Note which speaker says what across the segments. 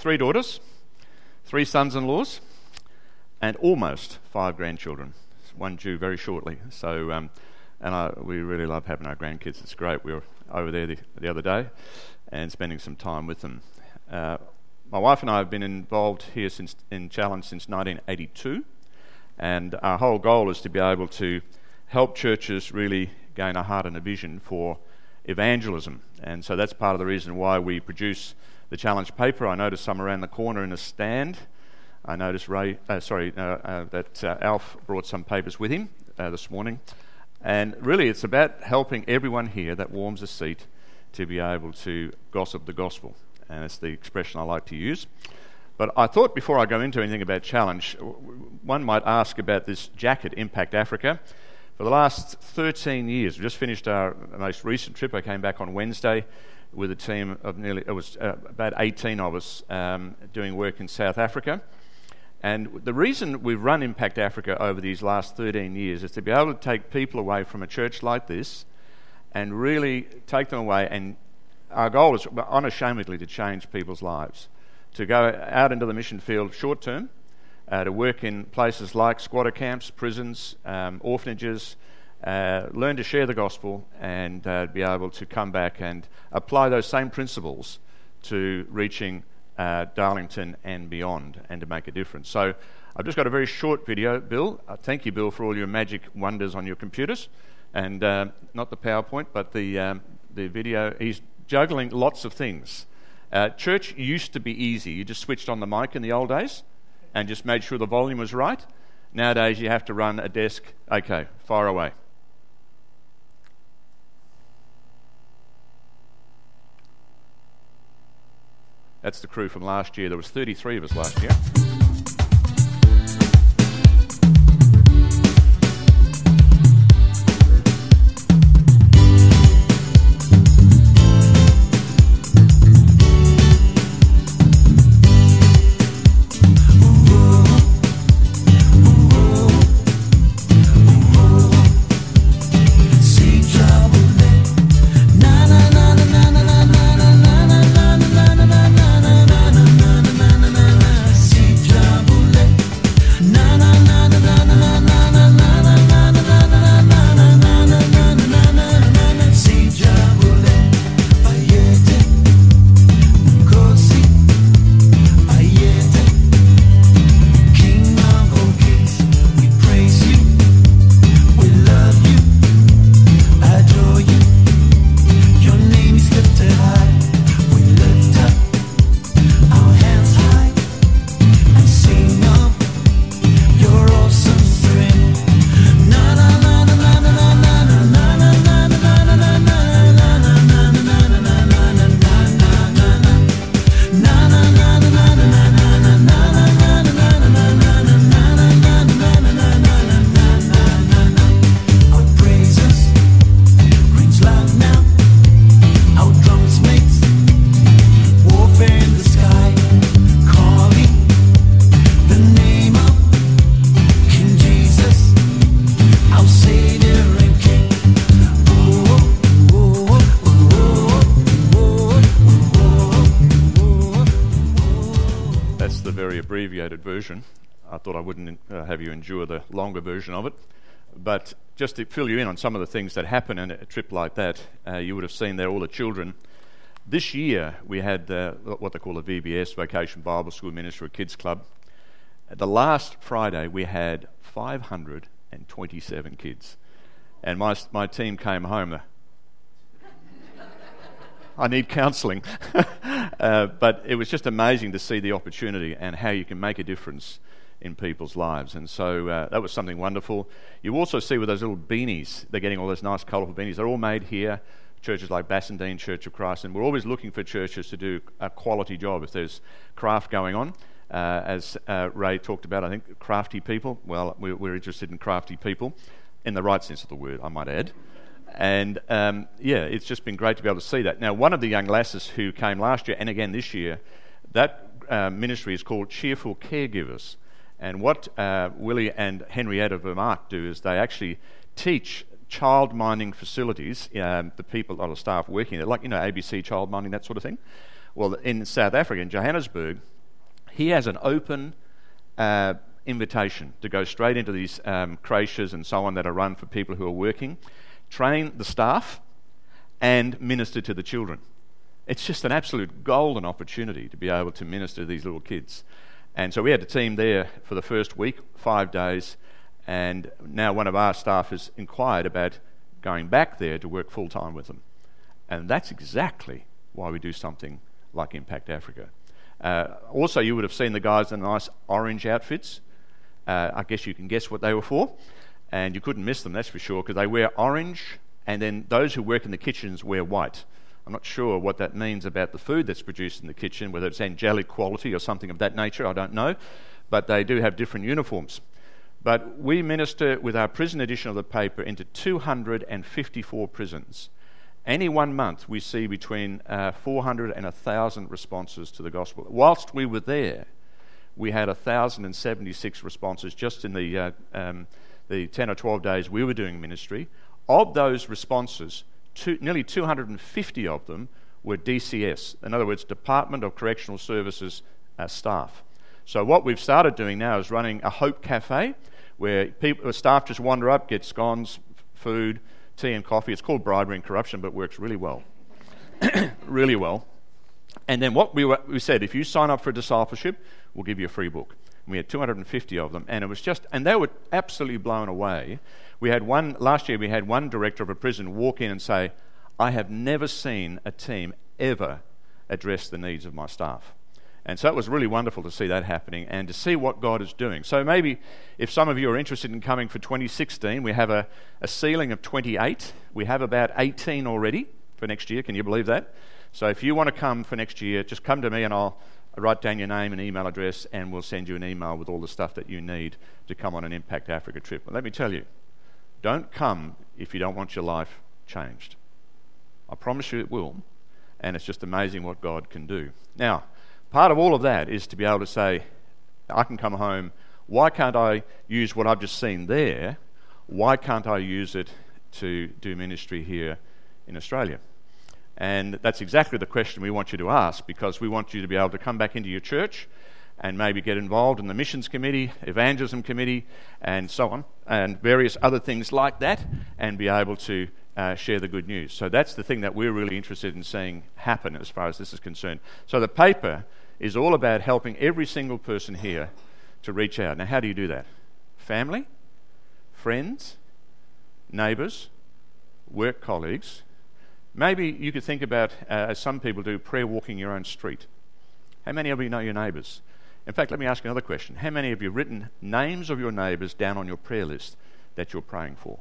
Speaker 1: 3 daughters, 3 sons-in-laws, and almost 5 grandchildren. One due very shortly. So, we really love having our grandkids. It's great. We were over there the other day and spending some time with them. My wife and I have been involved here in Challenge since 1982, and our whole goal is to be able to help churches really gain a heart and a vision for evangelism. And so that's part of the reason why we produce the Challenge paper. I noticed some around the corner in a stand. I noticed that Alf brought some papers with him this morning. And really it's about helping everyone here that warms a seat to be able to gossip the gospel. And it's the expression I like to use. But I thought before I go into anything about Challenge, one might ask about this jacket, Impact Africa. For the last 13 years, we just finished our most recent trip. I came back on Wednesday with a team of about 18 of us doing work in South Africa. And the reason we've run Impact Africa over these last 13 years is to be able to take people away from a church like this and really take them away. And our goal is unashamedly to change people's lives, to go out into the mission field short term, to work in places like squatter camps, prisons, orphanages, learn to share the gospel, and be able to come back and apply those same principles to reaching Darlington and beyond, and to make a difference. So I've just got a very short video. Bill, thank you, Bill, for all your magic wonders on your computers, and not the PowerPoint, but the video. He's juggling lots of things. Church used to be easy. You just switched on the mic in the old days and just made sure the volume was right. Nowadays you have to run a desk. Okay, fire away. That's the crew from last year. There was 33 of us last year. Version. I thought I wouldn't have you endure the longer version of it, but just to fill you in on some of the things that happen in a trip like that, you would have seen there all the children. This year we had what they call a VBS, Vacation Bible School Ministry Kids Club. The last Friday we had 527 kids, and my team came home. I need counselling. But it was just amazing to see the opportunity and how you can make a difference in people's lives. And so that was something wonderful. You also see with those little beanies, they're getting all those nice colourful beanies. They're all made here, churches like Bassendean Church of Christ. And we're always looking for churches to do a quality job. If there's craft going on, as Ray talked about, I think crafty people, well, we're interested in crafty people, in the right sense of the word, I might add. And it's just been great to be able to see that. Now, one of the young lasses who came last year and again this year, that ministry is called Cheerful Caregivers. And what Willie and Henrietta Vermaat do is they actually teach child minding facilities, the people, a lot of staff working there, like, ABC child minding, that sort of thing. Well, in South Africa, in Johannesburg, he has an open invitation to go straight into these creches and so on that are run for people who are working, train the staff, and minister to the children. It's just an absolute golden opportunity to be able to minister to these little kids. And so we had a team there for the first week, 5 days, and now one of our staff has inquired about going back there to work full-time with them. And that's exactly why we do something like Impact Africa. Also, you would have seen the guys in the nice orange outfits. I guess you can guess what they were for. And you couldn't miss them, that's for sure, because they wear orange, and then those who work in the kitchens wear white. I'm not sure what that means about the food that's produced in the kitchen, whether it's angelic quality or something of that nature, I don't know. But they do have different uniforms. But we minister with our prison edition of the paper into 254 prisons. Any 1 month we see between 400 and 1,000 responses to the gospel. Whilst we were there, we had 1,076 responses just in the 10 or 12 days we were doing ministry. Of those responses, nearly 250 of them were DCS, in other words, Department of Correctional Services staff. So what we've started doing now is running a Hope Cafe, where staff just wander up, get scones, food, tea and coffee. It's called Bribery and Corruption, but works really well. Really well. And then what we said, if you sign up for discipleship, we'll give you a free book. And we had 250 of them, and it was and they were absolutely blown away. Last year we had one director of a prison walk in and say, I have never seen a team ever address the needs of my staff. And so it was really wonderful to see that happening and to see what God is doing. So maybe if some of you are interested in coming for 2016, we have a ceiling of 28. We have about 18 already for next year. Can you believe that? So if you want to come for next year, just come to me and I'll write down your name and email address, and we'll send you an email with all the stuff that you need to come on an Impact Africa trip. But let me tell you, don't come if you don't want your life changed. I promise you it will, and it's just amazing what God can do. Now, part of all of that is to be able to say, I can come home, why can't I use what I've just seen there? Why can't I use it to do ministry here in Australia? And that's exactly the question we want you to ask, because we want you to be able to come back into your church and maybe get involved in the missions committee, evangelism committee, and so on, and various other things like that, and be able to share the good news. So that's the thing that we're really interested in seeing happen as far as this is concerned. So the paper is all about helping every single person here to reach out. Now, how do you do that? Family, friends, neighbours, work colleagues. Maybe you could think about, as some people do, prayer walking your own street. How many of you know your neighbours? In fact, let me ask you another question. How many of you have written names of your neighbours down on your prayer list that you're praying for?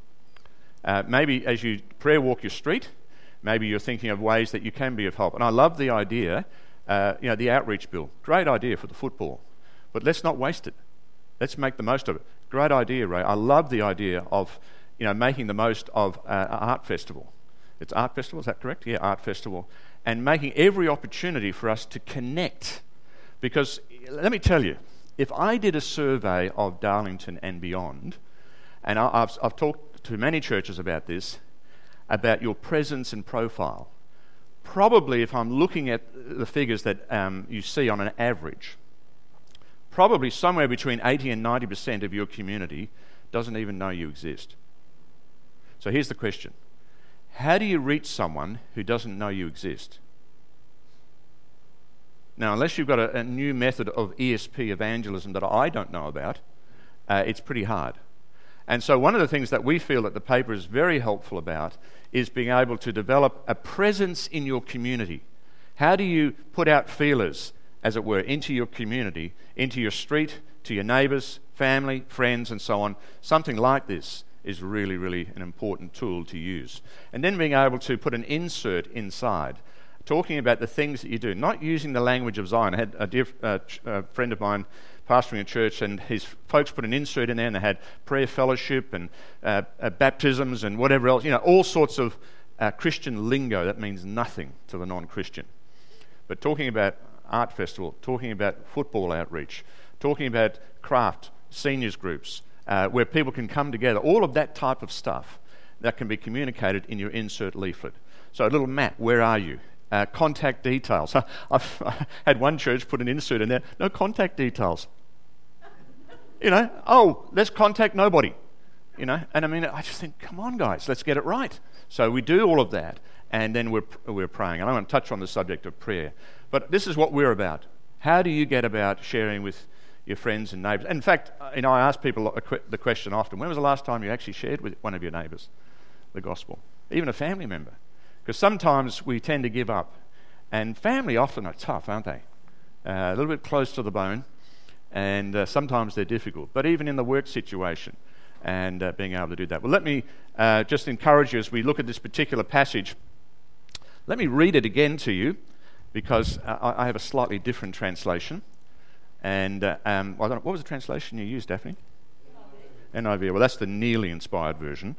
Speaker 1: Maybe as you prayer walk your street, maybe you're thinking of ways that you can be of help. And I love the idea, the outreach bill. Great idea for the football. But let's not waste it. Let's make the most of it. Great idea, Ray. I love the idea of making the most of an art festival. It's art festival, is that correct? Yeah, art festival. And making every opportunity for us to connect. Because let me tell you, if I did a survey of Darlington and beyond, and I've talked to many churches about this, about your presence and profile, probably if I'm looking at the figures that you see on an average, probably somewhere between 80 and 90% of your community doesn't even know you exist. So here's the question. How do you reach someone who doesn't know you exist? Now, unless you've got a new method of ESP evangelism that I don't know about, it's pretty hard. And so one of the things that we feel that the paper is very helpful about is being able to develop a presence in your community. How do you put out feelers, as it were, into your community, into your street, to your neighbours, family, friends, and so on? Something like this is really, really an important tool to use. And then being able to put an insert inside, talking about the things that you do, not using the language of Zion. I had a dear friend of mine pastoring a church, and his folks put an insert in there, and they had prayer fellowship and baptisms and whatever else, all sorts of Christian lingo that means nothing to the non-Christian. But talking about art festival, talking about football outreach, talking about craft, seniors groups, where people can come together, all of that type of stuff that can be communicated in your insert leaflet. So a little map, where are you? contact details. I've had one church put an insert in there, no contact details. Let's contact nobody. And I mean, I just think, come on, guys, let's get it right. So we do all of that, and then we're praying. And I want to touch on the subject of prayer. But this is what we're about. How do you get about sharing with your friends and neighbours? In fact, I ask people the question often, when was the last time you actually shared with one of your neighbours the gospel? Even a family member. Because sometimes we tend to give up. And family often are tough, aren't they? A little bit close to the bone. And sometimes they're difficult. But even in the work situation, and being able to do that. Well, let me just encourage you as we look at this particular passage. Let me read it again to you, because I have a slightly different translation. And I don't know, what was the translation you used, Daphne? NIV. Well, that's the nearly inspired version.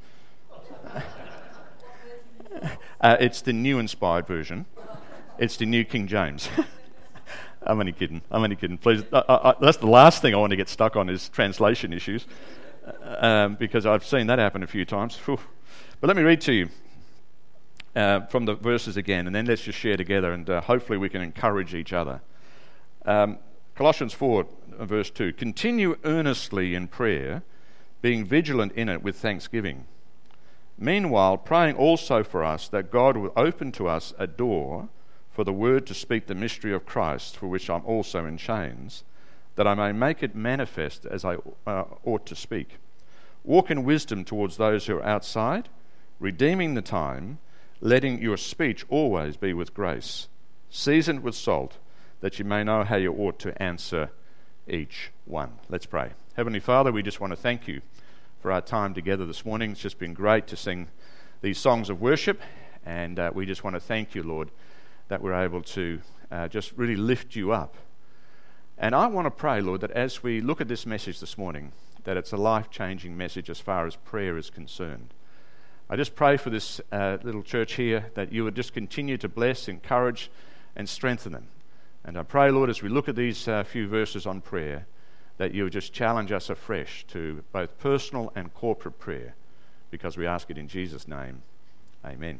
Speaker 1: It's the new inspired version. It's the New King James. I'm only kidding. Please, that's the last thing I want to get stuck on is translation issues, because I've seen that happen a few times. Whew. But let me read to you from the verses again, and then let's just share together, and hopefully we can encourage each other. Colossians 4, verse 2. Continue earnestly in prayer, being vigilant in it with thanksgiving. Meanwhile, praying also for us that God will open to us a door for the word to speak the mystery of Christ, for which I'm also in chains, that I may make it manifest as I ought to speak. Walk in wisdom towards those who are outside, redeeming the time, letting your speech always be with grace, seasoned with salt, that you may know how you ought to answer each one. Let's pray. Heavenly Father, we just want to thank you for our time together this morning. It's just been great to sing these songs of worship, and we just want to thank you, Lord, that we're able to just really lift you up. And I want to pray, Lord, that as we look at this message this morning, that it's a life-changing message as far as prayer is concerned. I just pray for this little church here, that you would just continue to bless, encourage, and strengthen them. And I pray, Lord, as we look at these few verses on prayer, that you would just challenge us afresh to both personal and corporate prayer, because we ask it in Jesus' name. Amen.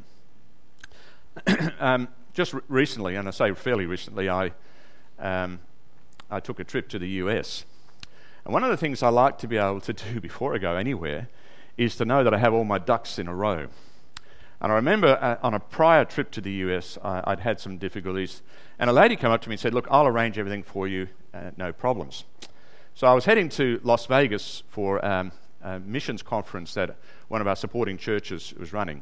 Speaker 1: Just recently, and I say fairly recently, I took a trip to the US. And one of the things I like to be able to do before I go anywhere is to know that I have all my ducks in a row. And I remember on a prior trip to the US, I'd had some difficulties, and a lady came up to me and said, "Look, I'll arrange everything for you, no problems." So I was heading to Las Vegas for a missions conference that one of our supporting churches was running.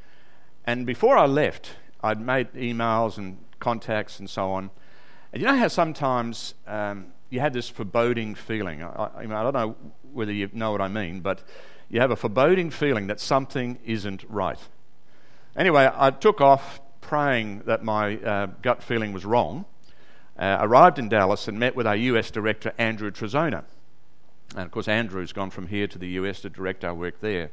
Speaker 1: And before I left, I'd made emails and contacts and so on. And you know how sometimes you have this foreboding feeling? I don't know whether you know what I mean, but you have a foreboding feeling that something isn't right. Anyway, I took off praying that my gut feeling was wrong. Arrived in Dallas and met with our US director, Andrew Trezona. And of course, Andrew's gone from here to the US to direct our work there.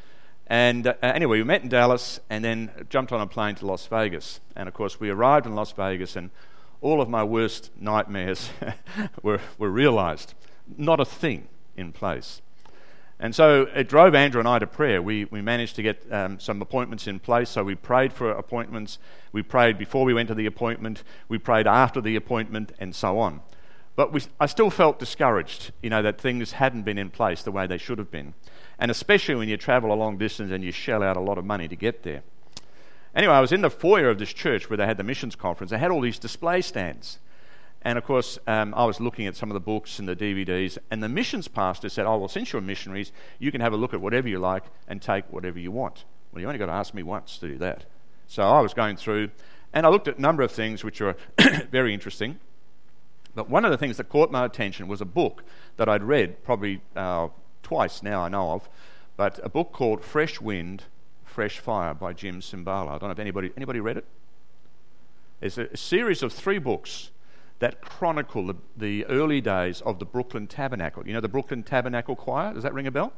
Speaker 1: And anyway, we met in Dallas and then jumped on a plane to Las Vegas. And of course, we arrived in Las Vegas and all of my worst nightmares were realized. Not a thing in place. And so it drove Andrew and I to prayer. We managed to get some appointments in place, so we prayed for appointments. We prayed before we went to the appointment. We prayed after the appointment, and so on. But I still felt discouraged, that things hadn't been in place the way they should have been. And especially when you travel a long distance and you shell out a lot of money to get there. Anyway, I was in the foyer of this church where they had the missions conference. They had all these display stands. And of course, I was looking at some of the books and the DVDs, and the missions pastor said, "Oh, well, since you're missionaries, you can have a look at whatever you like and take whatever you want." Well, you only got to ask me once to do that. So I was going through, and I looked at a number of things which were very interesting. But one of the things that caught my attention was a book that I'd read probably twice now I know of, but a book called Fresh Wind, Fresh Fire by Jim Cymbala. I don't know if anybody read it. It's a series of 3 books that chronicle the early days of the Brooklyn Tabernacle. You know the Brooklyn Tabernacle Choir? Does that ring a bell?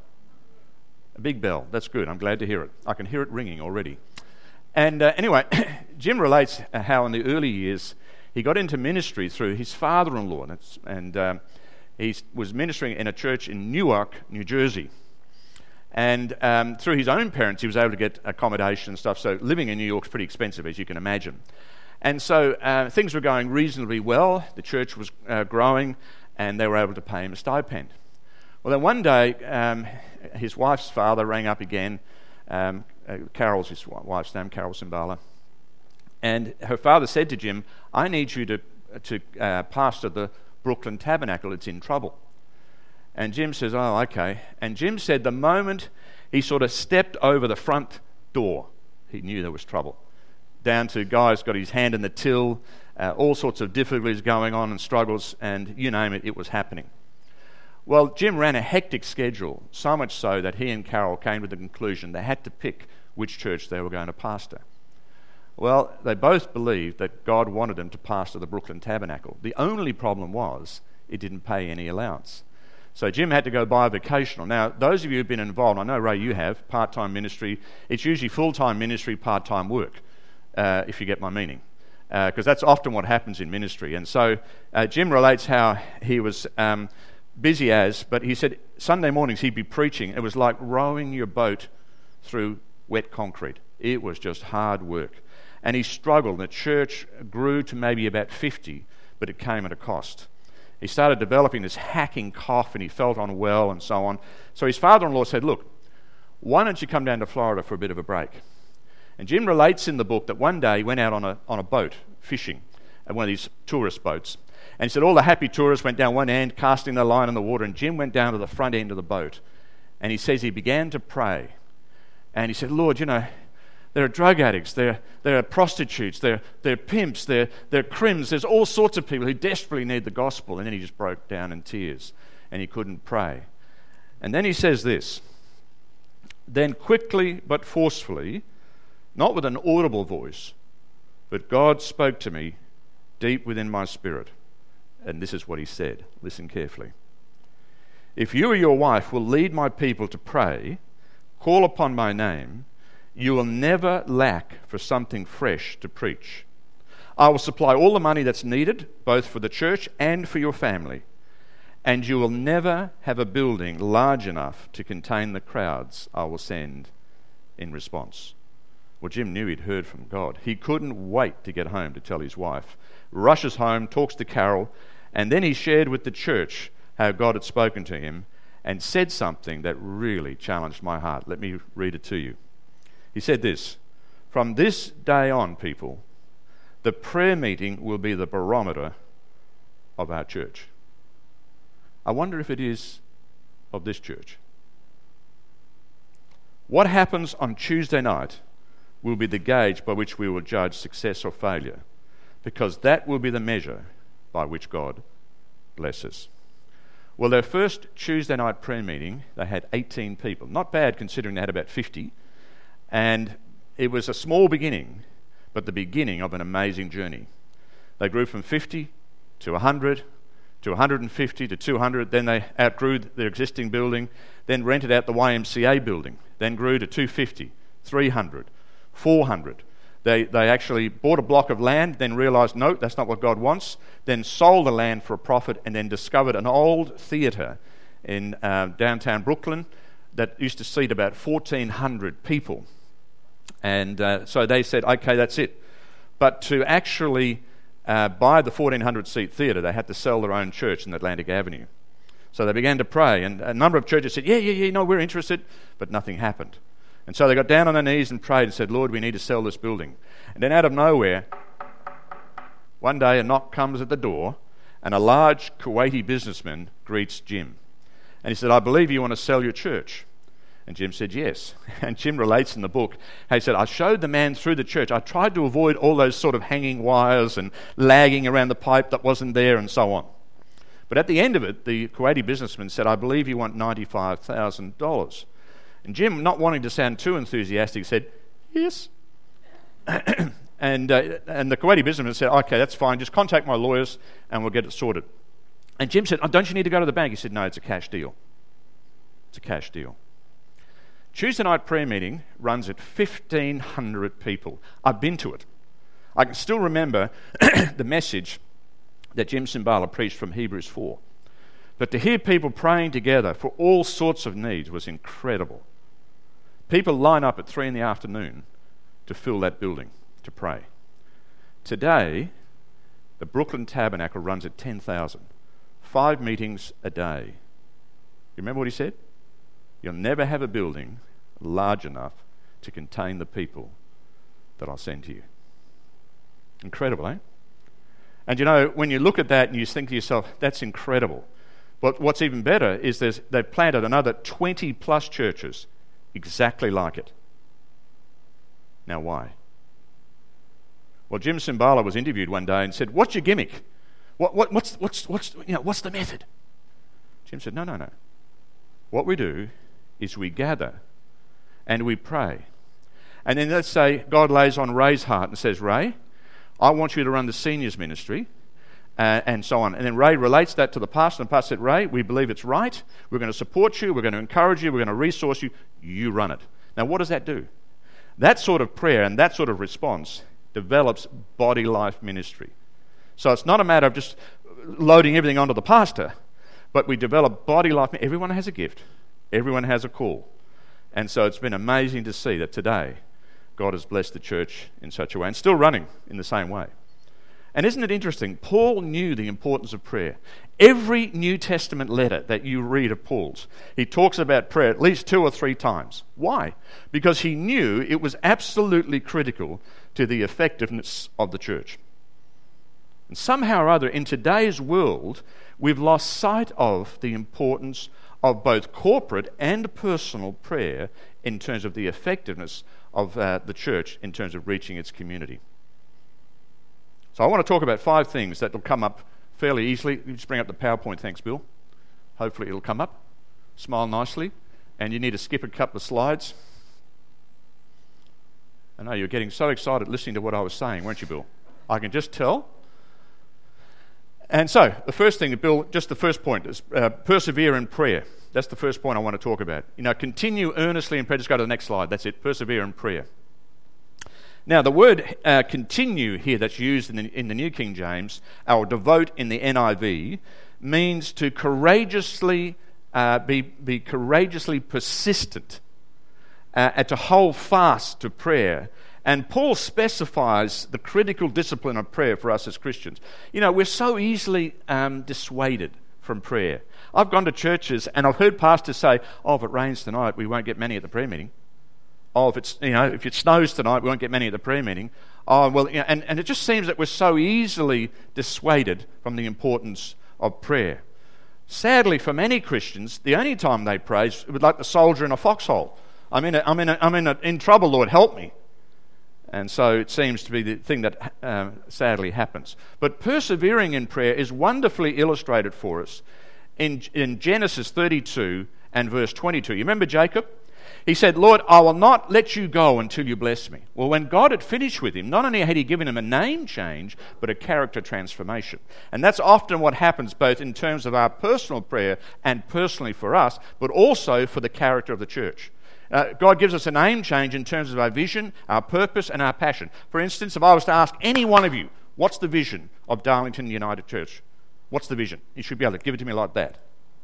Speaker 1: A big bell. That's good. I'm glad to hear it. I can hear it ringing already. And anyway, Jim relates how in the early years he got into ministry through his father-in-law, and he was ministering in a church in Newark, New Jersey. And through his own parents, he was able to get accommodation and stuff, so living in New York is pretty expensive, as you can imagine. And so things were going reasonably well. The church was growing, and they were able to pay him a stipend. Well, then one day, his wife's father rang up again. Carol's his wife's name, Carol Simbala. And her father said to Jim, I need you to pastor the Brooklyn Tabernacle. It's in trouble. And Jim says, oh, okay. And Jim said the moment he sort of stepped over the front door, he knew there was trouble. Down to guys got his hand in the till, all sorts of difficulties going on and struggles, and you name it, it was happening. Well, Jim ran a hectic schedule, so much so that he and Carol came to the conclusion they had to pick which church they were going to pastor. Well, they both believed that God wanted them to pastor the Brooklyn Tabernacle. The only problem was it didn't pay any allowance. So Jim had to go buy a vocational. Now, those of you who've been involved, I know, Ray, you have, part-time ministry. It's usually full-time ministry, part-time work, if you get my meaning, because that's often what happens in ministry. And so Jim relates how he was busy but he said Sunday mornings he'd be preaching. It was like rowing your boat through wet concrete. It was just hard work. And he struggled. The church grew to maybe about 50, but it came at a cost. He started developing this hacking cough, and he felt unwell and so on. So his father-in-law said, look, why don't you come down to Florida for a bit of a break? And Jim relates in the book that one day he went out on a boat fishing, at one of these tourist boats. And he said all the happy tourists went down one end, casting their line in the water, and Jim went down to the front end of the boat. And he says he began to pray. And he said, Lord, you know, there are drug addicts, there are prostitutes, there are pimps, there are crims, there's all sorts of people who desperately need the gospel. And then he just broke down in tears, and he couldn't pray. And then he says this, then quickly but forcefully, not with an audible voice, but God spoke to me deep within my spirit. And this is what he said. Listen carefully. If you or your wife will lead my people to pray, call upon my name, you will never lack for something fresh to preach. I will supply all the money that's needed, both for the church and for your family. And you will never have a building large enough to contain the crowds I will send in response. Well, Jim knew he'd heard from God. He couldn't wait to get home to tell his wife. Rushes home, talks to Carol, and then he shared with the church how God had spoken to him and said something that really challenged my heart. Let me read it to you. He said this, from this day on, people, the prayer meeting will be the barometer of our church. I wonder if it is of this church. What happens on Tuesday night will be the gauge by which we will judge success or failure, because that will be the measure by which God blesses. Well, their first Tuesday night prayer meeting, they had 18 people. Not bad considering they had about 50. And it was a small beginning, but the beginning of an amazing journey. They grew from 50 to 100 to 150 to 200. Then they outgrew their existing building, then rented out the YMCA building, then grew to 250, 300, 400. They actually bought a block of land, then realised, no, that's not what God wants, then sold the land for a profit, and then discovered an old theatre in downtown Brooklyn that used to seat about 1,400 people. And so they said, okay, that's it. But to actually buy the 1,400-seat theatre, they had to sell their own church in Atlantic Avenue. So they began to pray, and a number of churches said, yeah, no, we're interested, but nothing happened. And so they got down on their knees and prayed and said, Lord, we need to sell this building. And then out of nowhere, one day a knock comes at the door, and a large Kuwaiti businessman greets Jim. And he said, I believe you want to sell your church. And Jim said, yes. And Jim relates in the book, he said, I showed the man through the church. I tried to avoid all those sort of hanging wires and lagging around the pipe that wasn't there and so on. But at the end of it, the Kuwaiti businessman said, I believe you want $95,000. And Jim, not wanting to sound too enthusiastic, said, yes. And the Kuwaiti businessman said, okay, that's fine. Just contact my lawyers and we'll get it sorted. And Jim said, oh, don't you need to go to the bank? He said, no, it's a cash deal. It's a cash deal. Tuesday night prayer meeting runs at 1,500 people. I've been to it. I can still remember the message that Jim Simbala preached from Hebrews 4. But to hear people praying together for all sorts of needs was incredible. People line up at 3 p.m. to fill that building to pray. Today, the Brooklyn Tabernacle runs at 10,000. 5 meetings a day. You remember what he said? You'll never have a building large enough to contain the people that I'll send to you. Incredible, eh? And you know, when you look at that and you think to yourself, that's incredible. But what's even better is they've planted another 20 plus churches exactly like it. Now why? Well, Jim Cymbala was interviewed one day and said, "What's your gimmick? What's the method?" Jim said, No. What we do is we gather and we pray. And then let's say God lays on Ray's heart and says, "Ray, I want you to run the seniors ministry," and so on. And then Ray relates that to the pastor, and the pastor said, "Ray, we believe it's right. We're going to support you. We're going to encourage you. We're going to resource you. You run it." Now, what does that do? That sort of prayer and that sort of response develops body life ministry. So it's not a matter of just loading everything onto the pastor, but we develop body life. Everyone has a gift. Everyone has a call. And so it's been amazing to see that today God has blessed the church in such a way and still running in the same way. And isn't it interesting? Paul knew the importance of prayer. Every New Testament letter that you read of Paul's, he talks about prayer at least 2 or 3 times. Why? Because he knew it was absolutely critical to the effectiveness of the church. And somehow or other, in today's world, we've lost sight of the importance of both corporate and personal prayer in terms of the effectiveness of the church in terms of reaching its community. So I want to talk about 5 things that will come up fairly easily. You just bring up the PowerPoint, thanks, Bill. Hopefully it'll come up. Smile nicely. And you need to skip a couple of slides. I know you're getting so excited listening to what I was saying, weren't you, Bill? I can just tell. And so, the first thing, Bill, just the first point is persevere in prayer. That's the first point I want to talk about. Continue earnestly in prayer. Just go to the next slide. That's it. Persevere in prayer. Now, the word continue here that's used in the New King James, or devote in the NIV, means to courageously be courageously persistent, and to hold fast to prayer. And Paul specifies the critical discipline of prayer for us as Christians. We're so easily dissuaded from prayer. I've gone to churches and I've heard pastors say, "Oh, if it rains tonight, we won't get many at the prayer meeting. Oh, if it snows tonight, we won't get many at the prayer meeting." Oh, well, and it just seems that we're so easily dissuaded from the importance of prayer. Sadly, for many Christians, the only time they pray is like the soldier in a foxhole. I'm in trouble, Lord, help me. And so it seems to be the thing that sadly happens. But persevering in prayer is wonderfully illustrated for us in Genesis 32 and verse 22. You remember Jacob? He said, "Lord, I will not let you go until you bless me." Well, when God had finished with him, not only had he given him a name change, but a character transformation. And that's often what happens both in terms of our personal prayer and personally for us, but also for the character of the church. God gives us a name change in terms of our vision, our purpose, and our passion. For instance, if I was to ask any one of you, what's the vision of Darlington United Church? What's the vision? You should be able to give it to me like that.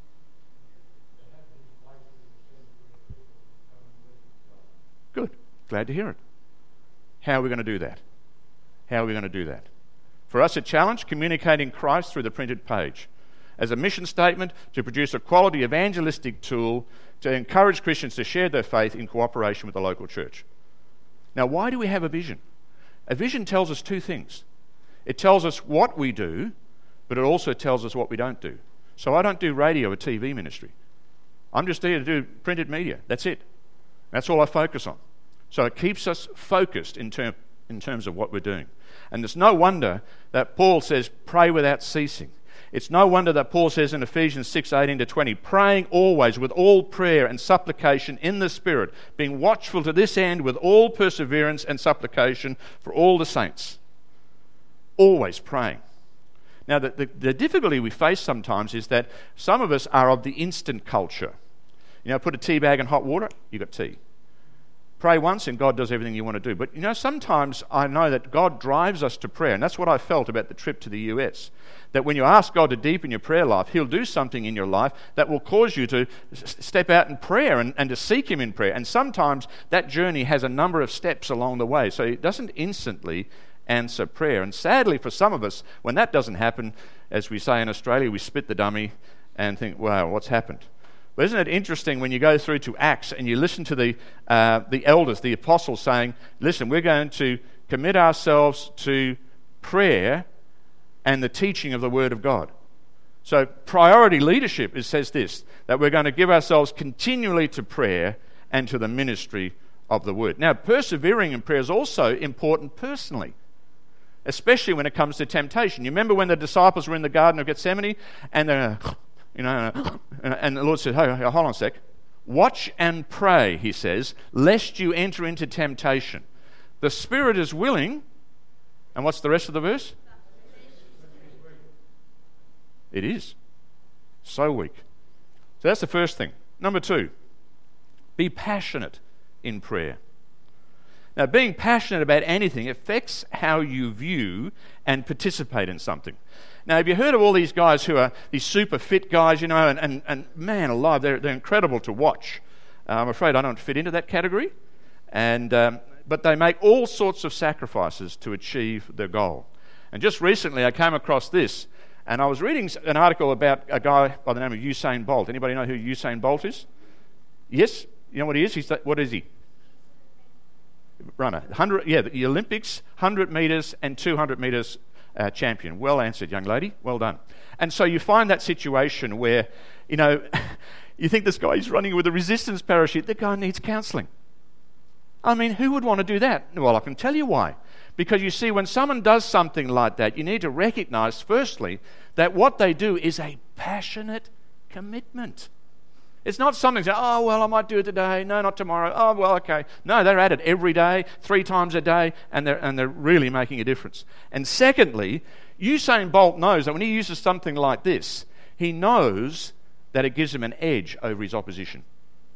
Speaker 1: Good. Glad to hear it. How are we going to do that? How are we going to do that? For us, a challenge, communicating Christ through the printed page. As a mission statement, to produce a quality evangelistic tool to encourage Christians to share their faith in cooperation with the local church. Now, why do we have a vision? A vision tells us 2 things. It tells us what we do, but it also tells us what we don't do. So I don't do radio or TV ministry. I'm just here to do printed media. That's it. That's all I focus on. So it keeps us focused in terms of what we're doing. And it's no wonder that Paul says, pray without ceasing. It's no wonder that Paul says in Ephesians 6:18-20, praying always with all prayer and supplication in the Spirit, being watchful to this end with all perseverance and supplication for all the saints. Always praying. Now, the difficulty we face sometimes is that some of us are of the instant culture. Put a tea bag in hot water, you got tea. Pray once and God does everything you want to do. But sometimes I know that God drives us to prayer, and that's what I felt about the trip to the US. That when you ask God to deepen your prayer life, He'll do something in your life that will cause you to step out in prayer and to seek Him in prayer. And sometimes that journey has a number of steps along the way, so it doesn't instantly answer prayer. And sadly for some of us, when that doesn't happen, as we say in Australia, we spit the dummy and think, wow, what's happened? But isn't it interesting when you go through to Acts and you listen to the elders, the apostles saying, listen, we're going to commit ourselves to prayer and the teaching of the Word of God. So priority leadership says this, that we're going to give ourselves continually to prayer and to the ministry of the Word. Now, persevering in prayer is also important personally, especially when it comes to temptation. You remember when the disciples were in the Garden of Gethsemane and and the Lord said, hey, hold on a sec. Watch and pray, he says, lest you enter into temptation. The spirit is willing, and what's the rest of the verse? It is. So weak. So that's the first thing. Number 2, be passionate in prayer. Now, being passionate about anything affects how you view and participate in something. Now, have you heard of all these guys who are these super fit guys, and man alive, they're incredible to watch. I'm afraid I don't fit into that category. But they make all sorts of sacrifices to achieve their goal. And just recently I came across this, and I was reading an article about a guy by the name of Usain Bolt. Anybody know who Usain Bolt is? Yes? You know what he is? What is he? Runner. The Olympics, 100 metres and 200 metres champion. Well answered, young lady. Well done. And so you find that situation where, you think this guy is running with a resistance parachute. The guy needs counselling. I mean, who would want to do that? Well, I can tell you why. Because you see, when someone does something like that, you need to recognise, firstly, that what they do is a passionate commitment. It's not something that, oh, well, I might do it today. No, not tomorrow. Oh, well, okay. No, they're at it every day, 3 times a day, and they're really making a difference. And secondly, Usain Bolt knows that when he uses something like this, he knows that it gives him an edge over his opposition.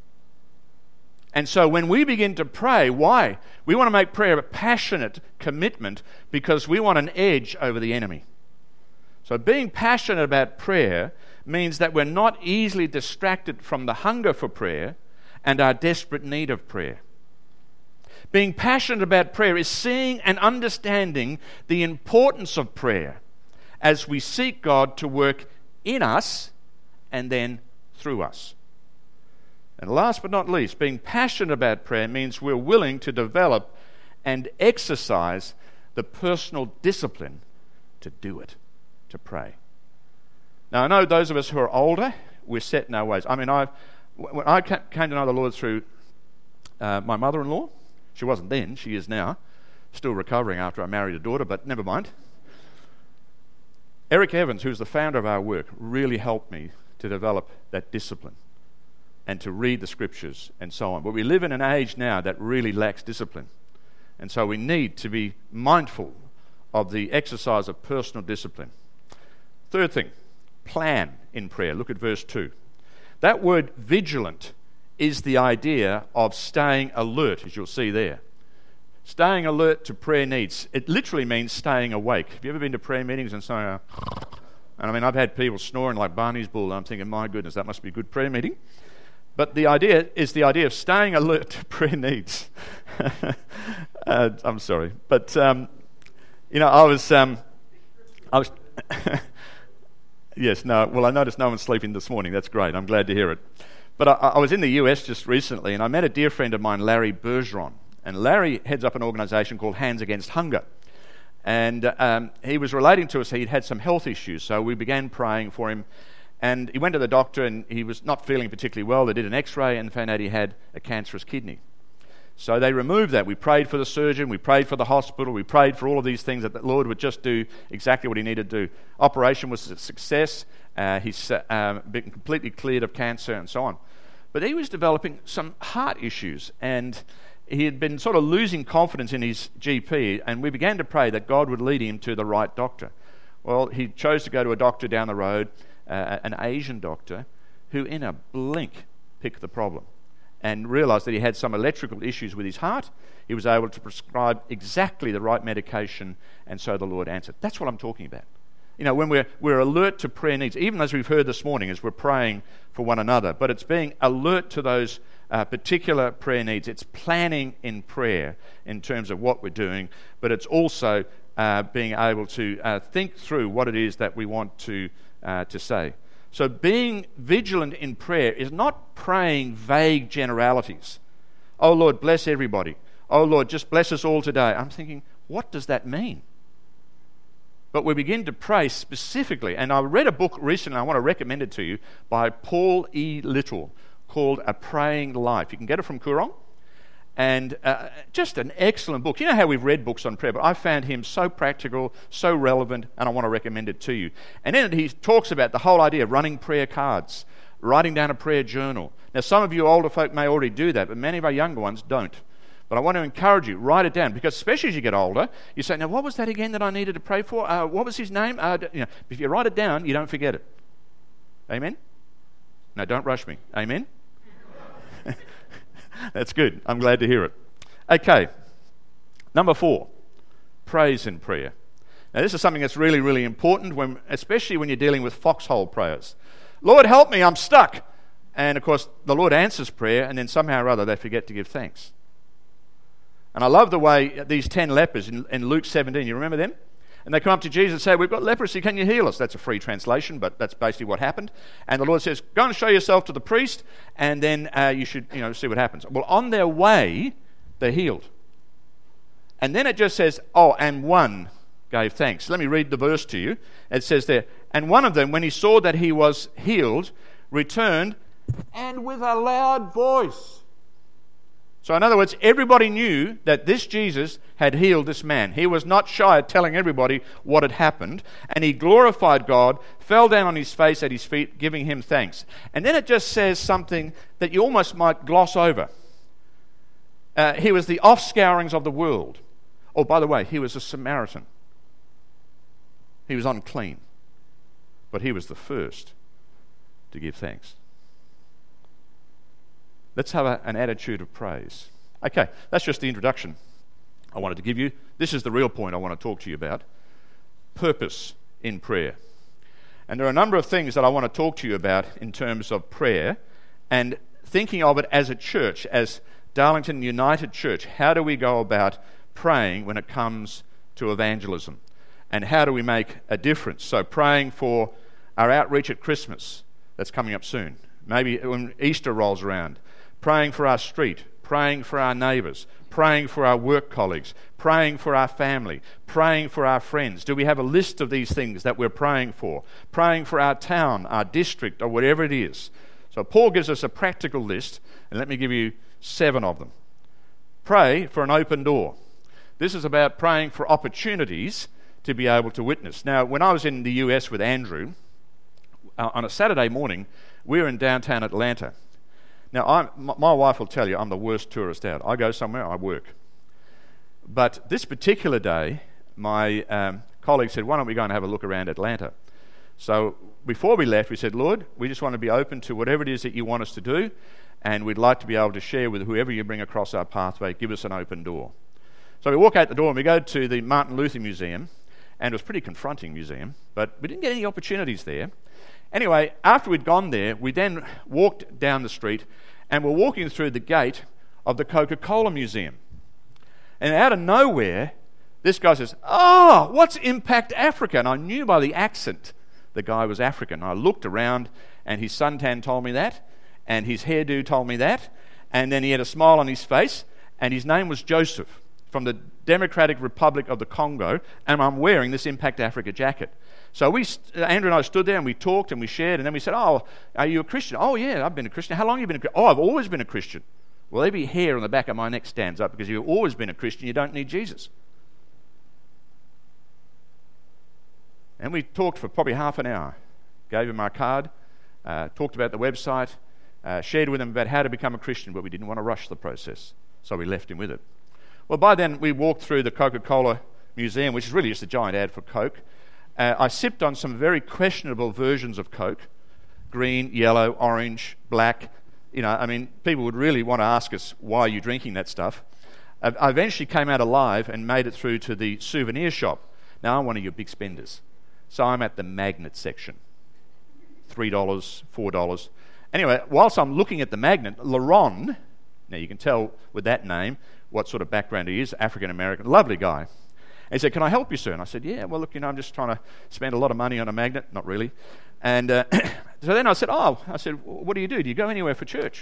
Speaker 1: And so when we begin to pray, why? We want to make prayer a passionate commitment because we want an edge over the enemy. So being passionate about prayer means that we're not easily distracted from the hunger for prayer and our desperate need of prayer. Being passionate about prayer is seeing and understanding the importance of prayer as we seek God to work in us and then through us. And last but not least, being passionate about prayer means we're willing to develop and exercise the personal discipline to do it, to pray. Now, I know those of us who are older, we're set in our ways. I mean, when I came to know the Lord through my mother-in-law, she wasn't then, she is now, still recovering after I married a daughter, but never mind. Eric Evans, who's the founder of our work, really helped me to develop that discipline and to read the scriptures and so on. But we live in an age now that really lacks discipline. And so we need to be mindful of the exercise of personal discipline. Third thing, plan in prayer. Look at verse 2. That word vigilant is the idea of staying alert, as you'll see there. Staying alert to prayer needs. It literally means staying awake. Have you ever been to prayer meetings and saying, and I mean, I've had people snoring like Barney's bull, and I'm thinking, my goodness, that must be a good prayer meeting. But the idea is the idea of staying alert to prayer needs. I'm sorry. But, I was yes, no, well, I noticed no one's sleeping this morning. That's great. I'm glad to hear it. But I was in the US just recently, and I met a dear friend of mine, Larry Bergeron. And Larry heads up an organisation called Hands Against Hunger. And he was relating to us, he'd had some health issues, so we began praying for him. And he went to the doctor and he was not feeling particularly well. They did an x-ray and found out he had a cancerous kidney. So they removed that. We prayed for the surgeon, we prayed for the hospital, we prayed for all of these things that the Lord would just do exactly what he needed to do. Operation was a success. He's been completely cleared of cancer and so on. But he was developing some heart issues, and he had been sort of losing confidence in his GP, and we began to pray that God would lead him to the right doctor. Well, he chose to go to a doctor down the road, an Asian doctor, who in a blink picked the problem and realised that he had some electrical issues with his heart. He was able to prescribe exactly the right medication, and so the Lord answered. That's what I'm talking about. When we're alert to prayer needs, even as we've heard this morning as we're praying for one another, but it's being alert to those particular prayer needs. It's planning in prayer in terms of what we're doing, but it's also being able to think through what it is that we want to say. So being vigilant in prayer is not praying vague generalities. Oh Lord, bless everybody. Oh Lord, just bless us all today. I'm thinking, what does that mean? But we begin to pray specifically. And I read a book recently, I want to recommend it to you, by Paul E. Little, called A Praying Life. You can get it from Koorong. And just an excellent book. You know how we've read books on prayer, but I found him so practical, so relevant, and I want to recommend it to you. And in it he talks about the whole idea of running prayer cards, writing down a prayer journal. Now some of you older folk may already do that, but many of our younger ones don't. But I want to encourage you, write it down, because especially as you get older, you say, now what was that again that I needed to pray for? What was his name? If you write it down, you don't forget it. Amen? No, don't rush me. Amen? That's good. I'm glad to hear it. Okay. Number 4, praise in prayer. Now this is something that's really, really important, especially when you're dealing with foxhole prayers. Lord, help me, I'm stuck. And of course, the Lord answers prayer, and then somehow or other they forget to give thanks. And I love the way these 10 lepers in Luke 17, you remember them? And they come up to Jesus and say, we've got leprosy, can you heal us? That's a free translation, but that's basically what happened. And the Lord says, go and show yourself to the priest, and then you should see what happens. Well, on their way, they're healed. And then it just says, and one gave thanks. Let me read the verse to you. It says there, and one of them, when he saw that he was healed, returned, and with a loud voice. So in other words, everybody knew that this Jesus had healed this man. He was not shy at telling everybody what had happened. And he glorified God, fell down on his face at his feet, giving him thanks. And then it just says something that you almost might gloss over. He was the offscourings of the world. Oh, by the way, he was a Samaritan. He was unclean. But he was the first to give thanks. Let's have an attitude of praise. Okay, that's just the introduction I wanted to give you. This is the real point I want to talk to you about. Purpose in prayer. And there are a number of things that I want to talk to you about in terms of prayer and thinking of it as a church, as Darlington United Church. How do we go about praying when it comes to evangelism? And how do we make a difference? So praying for our outreach at Christmas, that's coming up soon. Maybe when Easter rolls around. Praying for our street, praying for our neighbours, praying for our work colleagues, praying for our family, praying for our friends. Do we have a list of these things that we're praying for? Praying for our town, our district, or whatever it is. So Paul gives us a practical list, and let me give you 7 of them. Pray for an open door. This is about praying for opportunities to be able to witness. Now, when I was in the US with Andrew, on a Saturday morning, we were in downtown Atlanta. Now, my wife will tell you I'm the worst tourist out. I go somewhere, I work. But this particular day, my colleague said, why don't we go and have a look around Atlanta? So before we left, we said, Lord, we just want to be open to whatever it is that you want us to do, and we'd like to be able to share with whoever you bring across our pathway. Give us an open door. So we walk out the door and we go to the Martin Luther Museum, and it was a pretty confronting museum, but we didn't get any opportunities there. Anyway, after we'd gone there, we then walked down the street and we're walking through the gate of the Coca-Cola Museum. And out of nowhere, this guy says, what's Impact Africa? And I knew by the accent the guy was African. I looked around and his suntan told me that, and his hairdo told me that, and then he had a smile on his face, and his name was Joseph from the Democratic Republic of the Congo, and I'm wearing this Impact Africa jacket. So Andrew and I stood there and we talked and we shared, and then we said, are you a Christian? Oh, yeah, I've been a Christian. How long have you been a Christian? Oh, I've always been a Christian. Well, every hair on the back of my neck stands up because you've always been a Christian. You don't need Jesus. And we talked for probably half an hour. Gave him our card, talked about the website, shared with him about how to become a Christian, but we didn't want to rush the process, so we left him with it. Well, by then we walked through the Coca-Cola Museum, which is really just a giant ad for Coke. I sipped on some very questionable versions of Coke, green, yellow, orange, black. People would really want to ask us, why are you drinking that stuff? I eventually came out alive and made it through to the souvenir shop. Now, I'm one of your big spenders. So I'm at the magnet section. $3, $4. Anyway, whilst I'm looking at the magnet, Laron, now you can tell with that name what sort of background he is, African-American, lovely guy. And he said, "Can I help you, sir?" And I said, "Yeah, well, look, I'm just trying to spend a lot of money on a magnet." Not really. And so then I said, "What do you do? Do you go anywhere for church?"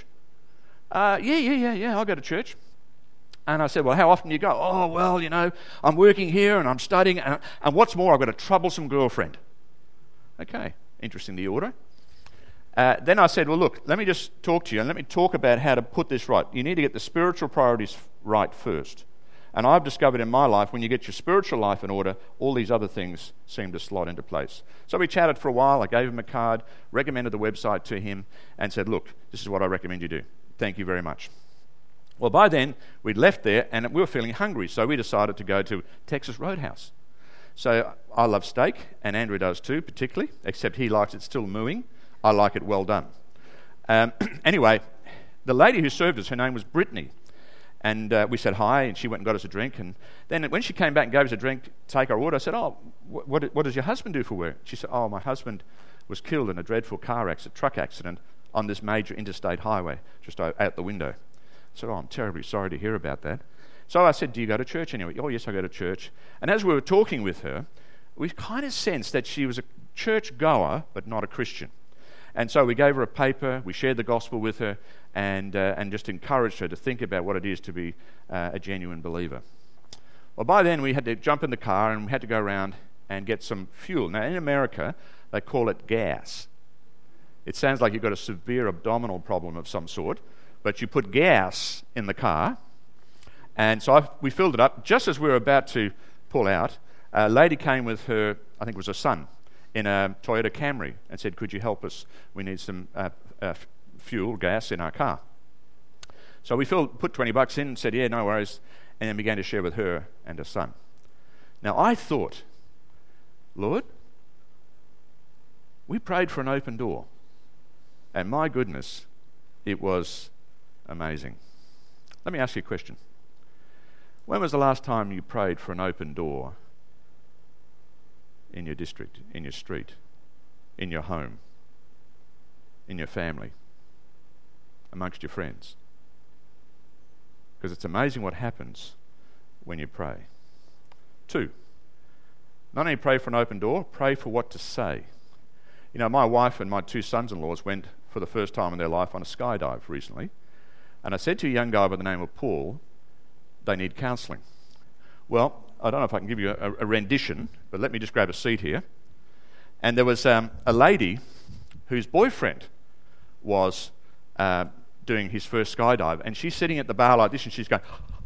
Speaker 1: Yeah, I go to church. And I said, "Well, how often do you go?" "Oh, well, I'm working here and I'm studying. And what's more, I've got a troublesome girlfriend." Okay, interesting, the order. Then I said, "Well, look, let me just talk to you and let me talk about how to put this right. You need to get the spiritual priorities right first. And I've discovered in my life, when you get your spiritual life in order, all these other things seem to slot into place." So we chatted for a while. I gave him a card, recommended the website to him, and said, "Look, this is what I recommend you do. Thank you very much." Well, by then, we'd left there and we were feeling hungry, so we decided to go to Texas Roadhouse. So I love steak, and Andrew does too, particularly, except he likes it still mooing. I like it well done. Anyway, the lady who served us, her name was Brittany. And we said hi, and she went and got us a drink. And then when she came back and gave us a drink to take our order, I said, "Oh, what does your husband do for work?" She said, "Oh, my husband was killed in a dreadful truck accident on this major interstate highway, just out the window." I said, "Oh, I'm terribly sorry to hear about that." So I said, "Do you go to church anyway?" "Oh, yes, I go to church." And as we were talking with her, we kind of sensed that she was a church goer, but not a Christian. And so we gave her a paper, we shared the gospel with her, and just encouraged her to think about what it is to be a genuine believer. Well, by then we had to jump in the car and we had to go around and get some fuel. Now, in America, they call it gas. It sounds like you've got a severe abdominal problem of some sort, but you put gas in the car. And so we filled it up. Just as we were about to pull out, a lady came with her, I think it was her son, in a Toyota Camry and said, "Could you help us? We need some fuel, gas in our car." So we put $20 in and said, "Yeah, no worries," and then began to share with her and her son. Now I thought, Lord, we prayed for an open door, and my goodness, it was amazing. Let me ask you a question. When was the last time you prayed for an open door in your district, in your street, in your home, in your family, amongst your friends? Because it's amazing what happens when you pray. 2, not only pray for an open door, pray for what to say. My wife and my 2 sons-in-laws went for the first time in their life on a skydive recently, and I said to a young guy by the name of Paul, they need counselling. Well, I don't know if I can give you a rendition, but let me just grab a seat here. And there was a lady whose boyfriend was doing his first skydive, and she's sitting at the bar like this, and she's going,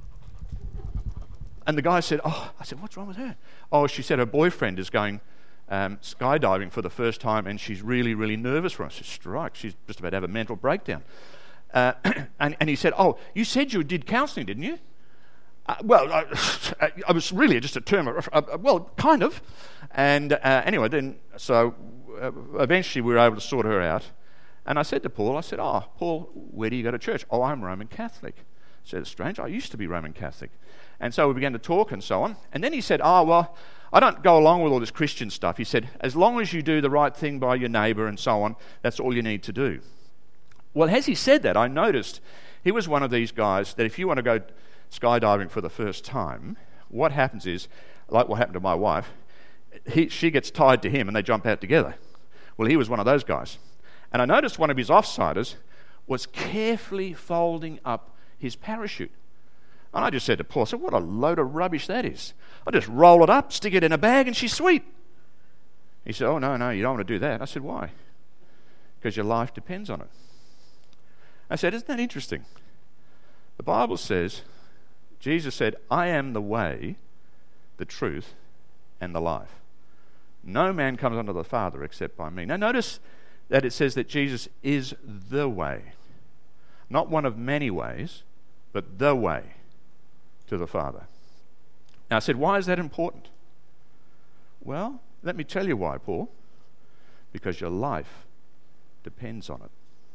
Speaker 1: and the guy said, "Oh," I said, "What's wrong with her?" "Oh," she said, "her boyfriend is going skydiving for the first time, and she's really, really nervous for us." I said, "Strike, she's just about to have a mental breakdown." And he said, "Oh, you said you did counselling, didn't you?" Well, I was really just a term well, kind of. And anyway, then, so eventually we were able to sort her out. And I said to Paul, "Oh, Paul, where do you go to church?" "Oh, I'm Roman Catholic." I said, "It's strange, I used to be Roman Catholic." And so we began to talk and so on. And then he said, "Oh, well, I don't go along with all this Christian stuff." He said, "As long as you do the right thing by your neighbour and so on, that's all you need to do." Well, as he said that, I noticed he was one of these guys that if you want to go skydiving for the first time, what happens is, like what happened to my wife, she gets tied to him and they jump out together. Well, he was one of those guys. And I noticed one of his offsiders was carefully folding up his parachute. And I just said to Paul, I said, "What a load of rubbish that is. I just roll it up, stick it in a bag, and she's sweet." He said, "Oh, no, you don't want to do that." I said, "Why?" "Because your life depends on it." I said, "Isn't that interesting? The Bible says, Jesus said, 'I am the way, the truth, and the life. No man comes unto the Father except by me.'" Now notice that it says that Jesus is the way. Not one of many ways, but the way to the Father. Now I said, why is that important? Well, let me tell you why, Paul. Because your life depends on it.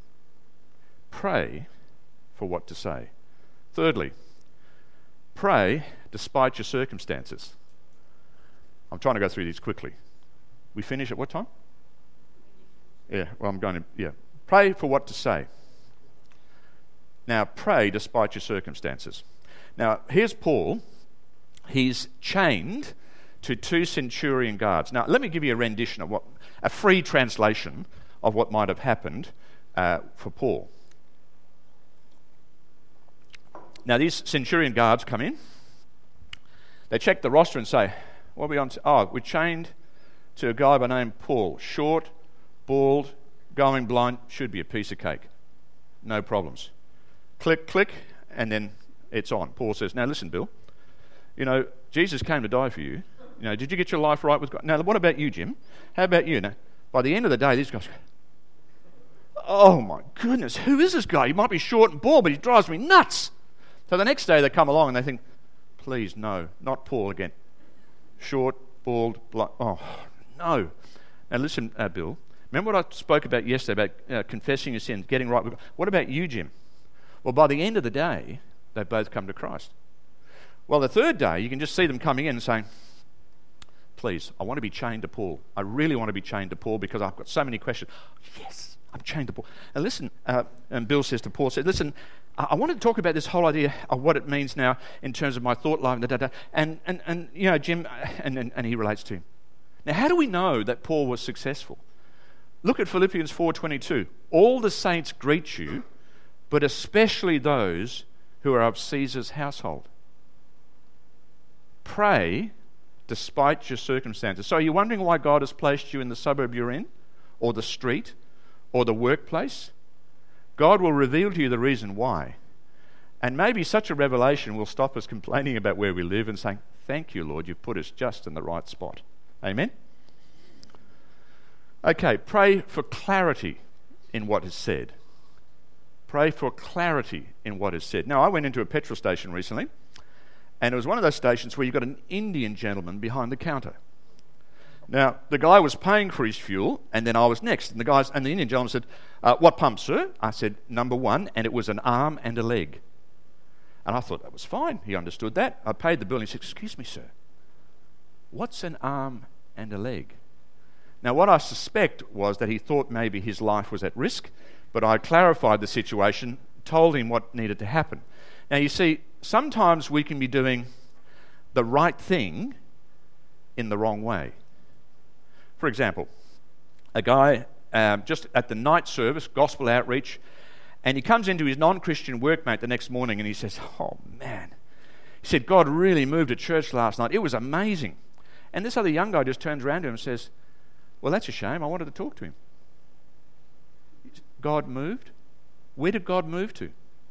Speaker 1: Pray for what to say. Thirdly, pray despite your circumstances. I'm trying to go through these quickly. We finish at what time? Yeah, well, I'm going to, Pray for what to say. Now, pray despite your circumstances. Now, here's Paul. He's chained to 2 centurion guards. Now, let me give you a rendition of a free translation of what might have happened for Paul. Now, these centurion guards come in. They check the roster and say, what are we on? Oh, we're chained to a guy by name Paul. Short, bald, going blind, should be a piece of cake. No problems. Click, click, and then it's on. Paul says, now listen, Bill, Jesus came to die for you. Did you get your life right with God? Now, what about you, Jim? How about you? Now, by the end of the day, these guys go, oh my goodness, who is this guy? He might be short and bald, but he drives me nuts. So the next day they come along and they think, please, no, not Paul again. Short, bald, blind. Oh, no. Now listen, Bill, remember what I spoke about yesterday about confessing your sins, getting right with God? What about you, Jim? Well, by the end of the day, they both come to Christ. Well, the third day, you can just see them coming in and saying, please, I want to be chained to Paul. I really want to be chained to Paul because I've got so many questions. Yes, I'm chained to Paul. And listen, and Bill says to Paul, listen, I wanted to talk about this whole idea of what it means now in terms of my thought life, and Jim, and he relates to him. Now, how do we know that Paul was successful? Look at Philippians 4:22. All the saints greet you, but especially those who are of Caesar's household. Pray despite your circumstances. So are you wondering why God has placed you in the suburb you're in, or the street, or the workplace? God will reveal to you the reason why. And maybe such a revelation will stop us complaining about where we live and saying, thank you, Lord, you've put us just in the right spot. Amen? Okay, pray for clarity in what is said. Pray for clarity in what is said. Now, I went into a petrol station recently, and it was one of those stations where you've got an Indian gentleman behind the counter. Now, the guy was paying for his fuel, and then I was next. And the Indian gentleman said, what pump, sir? I said, number 1, and it was an arm and a leg. And I thought that was fine. He understood that. I paid the bill, and he said, excuse me, sir, what's an arm and a leg? Now, what I suspect was that he thought maybe his life was at risk, but I clarified the situation, told him what needed to happen. Now, you see, sometimes we can be doing the right thing in the wrong way. For example, a guy just at the night service, gospel outreach, and he comes into his non-Christian workmate the next morning and he says, oh man, he said, God really moved at church last night. It was amazing. And this other young guy just turns around to him and says, well, that's a shame. I wanted to talk to him. God moved? Where did God move to?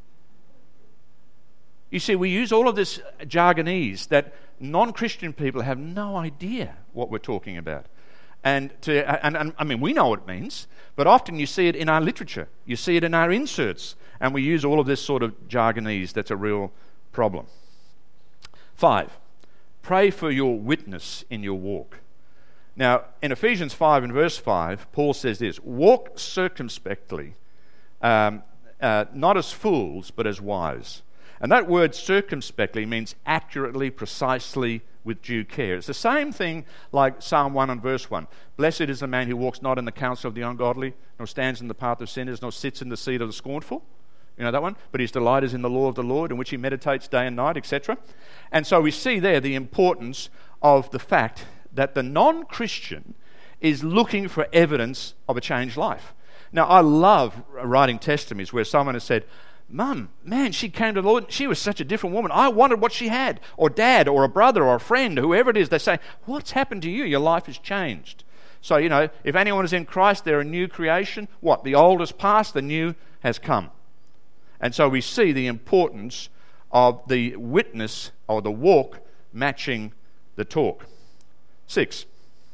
Speaker 1: You see, we use all of this jargonese that non-Christian people have no idea what we're talking about. And I mean, we know what it means, but often you see it in our literature. You see it in our inserts, and we use all of this sort of jargonese that's a real problem. 5, pray for your witness in your walk. Now, in Ephesians 5 and verse 5, Paul says this, walk circumspectly, not as fools, but as wise. And that word circumspectly means accurately, precisely, with due care. It's the same thing like Psalm 1 and verse 1. Blessed is the man who walks not in the counsel of the ungodly, nor stands in the path of sinners, nor sits in the seat of the scornful. You know that one? But his delight is in the law of the Lord, in which he meditates day and night, etc. And so we see there the importance of the fact that the non-Christian is looking for evidence of a changed life. Now, I love writing testimonies where someone has said, Mum, man, she came to the Lord. She was such a different woman. I wanted what she had. Or dad, or a brother, or a friend, whoever it is. They say, what's happened to you? Your life has changed. So, if anyone is in Christ, they're a new creation. What? The old has passed, the new has come. And so we see the importance of the witness or the walk matching the talk. 6,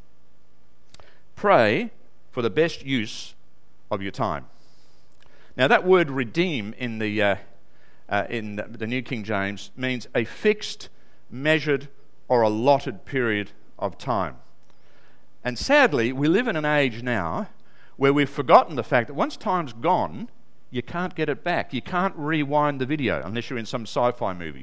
Speaker 1: pray for the best use of your time. Now, that word redeem in the New King James means a fixed, measured, or allotted period of time. And sadly, we live in an age now where we've forgotten the fact that once time's gone, you can't get it back. You can't rewind the video unless you're in some sci-fi movie.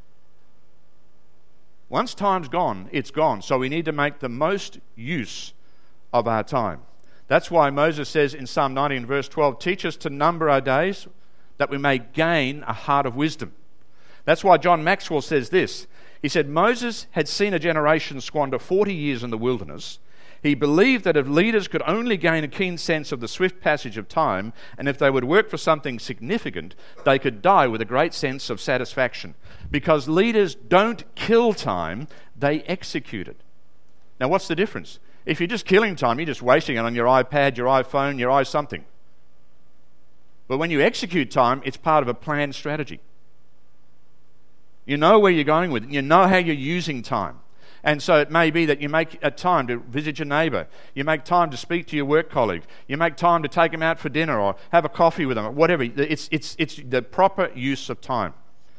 Speaker 1: Once time's gone, it's gone. So we need to make the most use of our time. That's why Moses says in Psalm 19 verse 12, teach us to number our days that we may gain a heart of wisdom. That's why John Maxwell says this. He said, Moses had seen a generation squander 40 years in the wilderness. He believed that if leaders could only gain a keen sense of the swift passage of time, and if they would work for something significant, they could die with a great sense of satisfaction. Because leaders don't kill time, they execute it. Now, what's the difference? If you're just killing time, you're just wasting it on your iPad, your iPhone, your i-something. But when you execute time, it's part of a planned strategy. You know where you're going with it. You know how you're using time. And so it may be that you make a time to visit your neighbour. You make time to speak to your work colleague. You make time to take them out for dinner or have a coffee with them, or whatever. It's the proper use of time.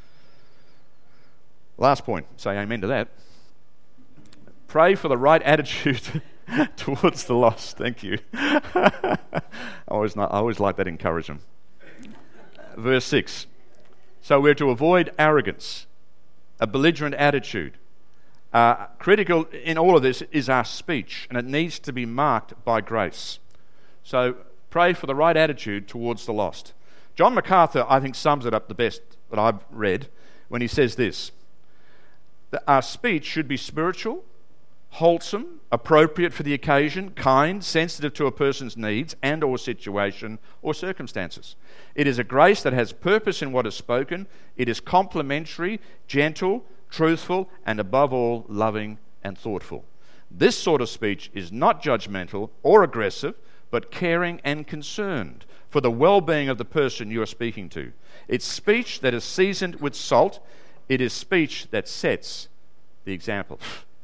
Speaker 1: Last point. Say amen to that. Pray for the right attitude towards the lost. Thank you. I always like that encouragement. Verse 6. So we're to avoid arrogance, a belligerent attitude. Critical in all of this is our speech, and it needs to be marked by grace. So pray for the right attitude towards the lost. John MacArthur, I think, sums it up the best that I've read when he says this: that our speech should be spiritual, wholesome, appropriate for the occasion, kind, sensitive to a person's needs and or situation or circumstances. It is a grace that has purpose in what is spoken. It is complimentary, gentle, truthful, and above all, loving and thoughtful. This sort of speech is not judgmental or aggressive, but caring and concerned for the well-being of the person you are speaking to. It's speech that is seasoned with salt. It is speech that sets the example.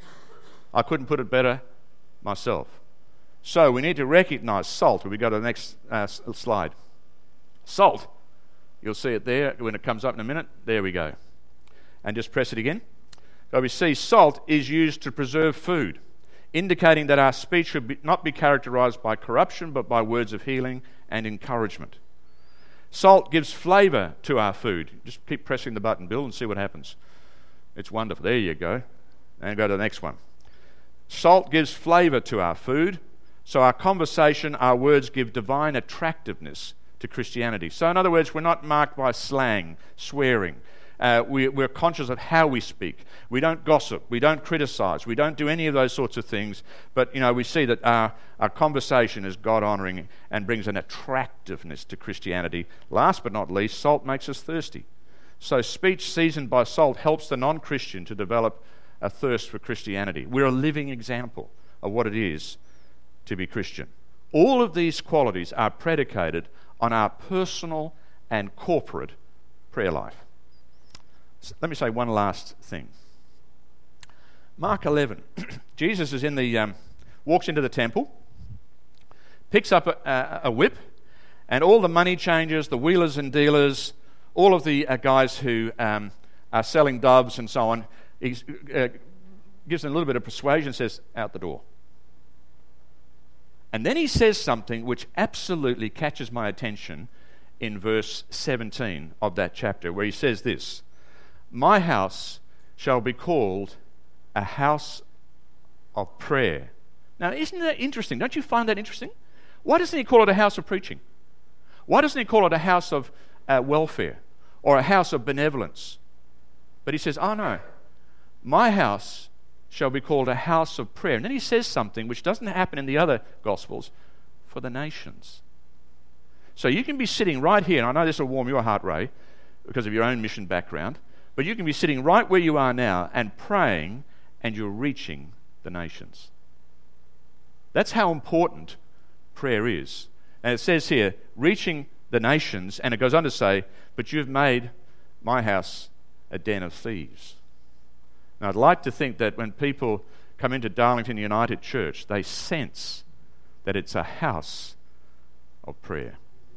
Speaker 1: I couldn't put it better myself. So we need to recognize salt. When we go to the next slide. Salt. You'll see it there when it comes up in a minute. There we go. And just press it again. So we see salt is used to preserve food, indicating that our speech should not be characterized by corruption, but by words of healing and encouragement. Salt gives flavor to our food. Just keep pressing the button, Bill, and see what happens. It's wonderful. There you go. And go to the next one. Salt gives flavor to our food, so our conversation, our words give divine attractiveness to Christianity. So in other words, we're not marked by slang, swearing. We're conscious of how we speak. We don't gossip. We don't criticize. We don't do any of those sorts of things. But, we see that our conversation is God-honoring and brings an attractiveness to Christianity. Last but not least, salt makes us thirsty. So speech seasoned by salt helps the non-Christian to develop a thirst for Christianity. We're a living example of what it is to be Christian. All of these qualities are predicated on our personal and corporate prayer life. Let me say one last thing. Mark 11. Jesus is walks into the temple, picks up a whip, and all the money changers, the wheelers and dealers, all of the guys who are selling doves and so on, he gives them a little bit of persuasion, says, out the door. And then he says something which absolutely catches my attention in verse 17 of that chapter, where he says this: my house shall be called a house of prayer. Now, isn't that interesting? Don't you find that interesting? Why doesn't he call it a house of preaching? Why doesn't he call it a house of welfare or a house of benevolence? But he says, oh no, my house shall be called a house of prayer. And then he says something which doesn't happen in the other Gospels: for the nations. So you can be sitting right here, and I know this will warm your heart, Ray, because of your own mission background, but you can be sitting right where you are now and praying, and you're reaching the nations. That's how important prayer is. And it says here, reaching the nations, and it goes on to say, but you've made my house a den of thieves. Now, I'd like to think that when people come into Darlington United Church, they sense that it's a house of prayer.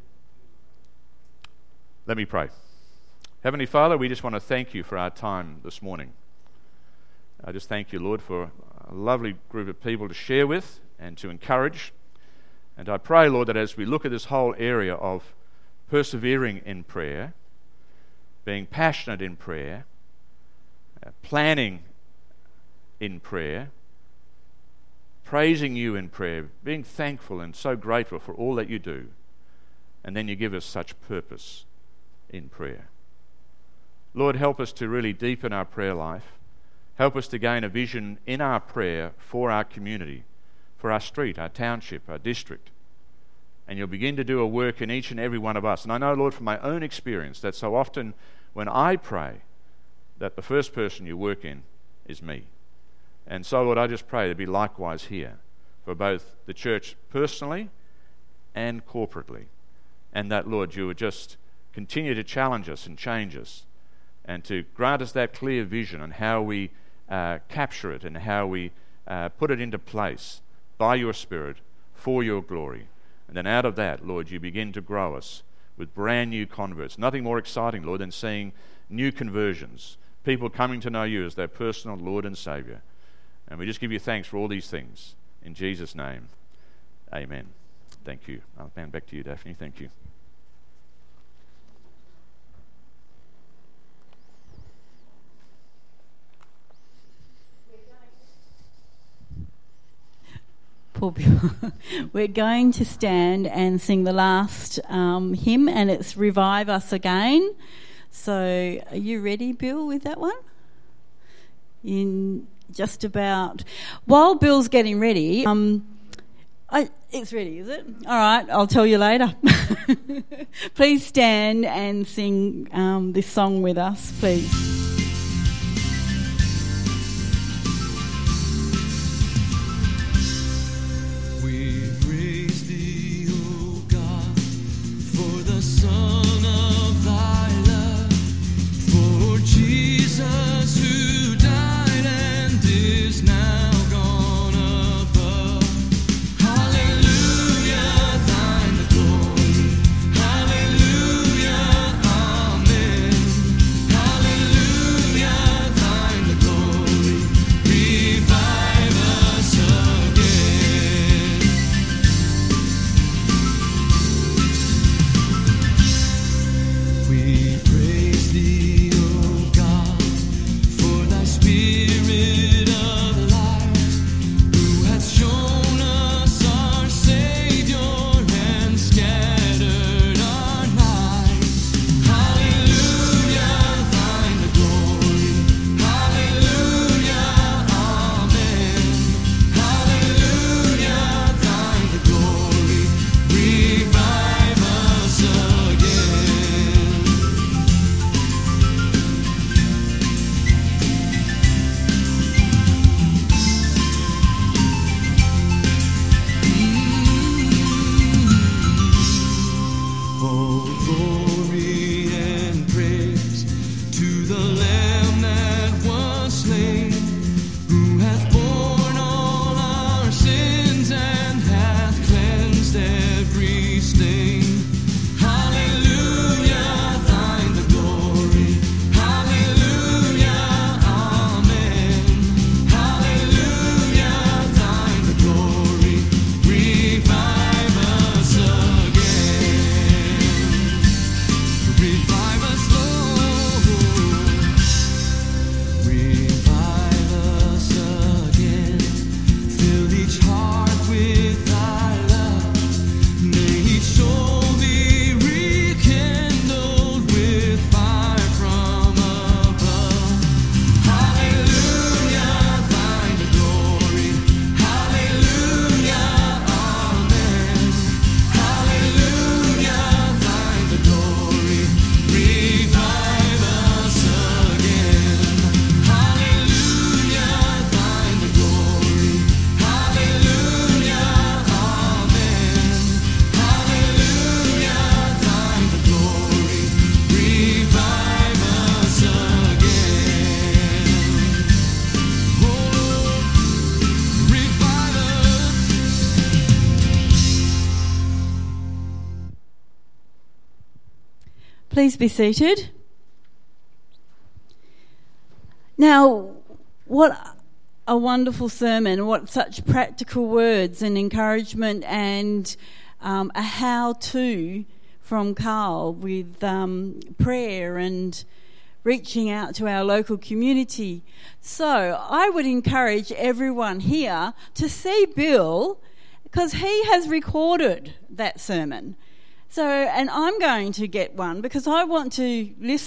Speaker 1: Let me pray. Heavenly Father, we just want to thank you for our time this morning. I just thank you, Lord, for a lovely group of people to share with and to encourage. And I pray, Lord, that as we look at this whole area of persevering in prayer, being passionate in prayer, planning in prayer, praising you in prayer, being thankful and so grateful for all that you do. And then you give us such purpose in prayer. Lord, help us to really deepen our prayer life. Help us to gain a vision in our prayer for our community, for our street, our township, our district. And you'll begin to do a work in each and every one of us. And I know, Lord, from my own experience, that so often when I pray, that the first person you work in is me. And so, Lord, I just pray to be likewise here for both the church personally and corporately. And that, Lord, you would just continue to challenge us and change us and to grant us that clear vision on how we capture it and how we put it into place by your Spirit for your glory. And then out of that, Lord, you begin to grow us with brand new converts. Nothing more exciting, Lord, than seeing new conversions, people coming to know you as their personal Lord and Saviour. And we just give you thanks for all these things. In Jesus' name, amen. Thank you. I'll hand back to you, Daphne. Thank you.
Speaker 2: Poor Bill. We're going to stand and sing the last hymn, and it's Revive Us Again. So are you ready, Bill, with that one? In just about... While Bill's getting ready... it's ready, is it? All right, I'll tell you later. Please stand and sing this song with us, please.
Speaker 3: We praise thee, O God, for the Son of thy love, for Jesus who died and is now gone above. Hallelujah, thine the glory. Hallelujah, amen. Hallelujah, thine the glory. Revive us again. We praise thee, O God, for thy Spirit of life, who hath shown us our Saviour and scattered our nights. Hallelujah, thine the glory. Hallelujah, amen. Hallelujah, thine the glory. Revive us again. Oh, glory and praise to the Lamb that was slain, who hath borne all our sins and hath cleansed every stain. Hallelujah, thine the glory. Hallelujah, amen. Hallelujah, thine the glory. Revive us again. Revive us, Lord. Revive us again. Fill each heart with thy love. May each soul be rekindled with fire from above. Hallelujah, thine the glory. Hallelujah, amen. Hallelujah, thine the glory. Revive us again. Hallelujah, thine the glory. Hallelujah, amen. Hallelujah, thine the glory. Revive us again. Oh, revive us.
Speaker 2: Please be seated. Now, what a wonderful sermon, what such practical words and encouragement and a how-to from Carl with prayer and reaching out to our local community. So I would encourage everyone here to see Bill, because he has recorded that sermon. So, and I'm going to get one because I want to listen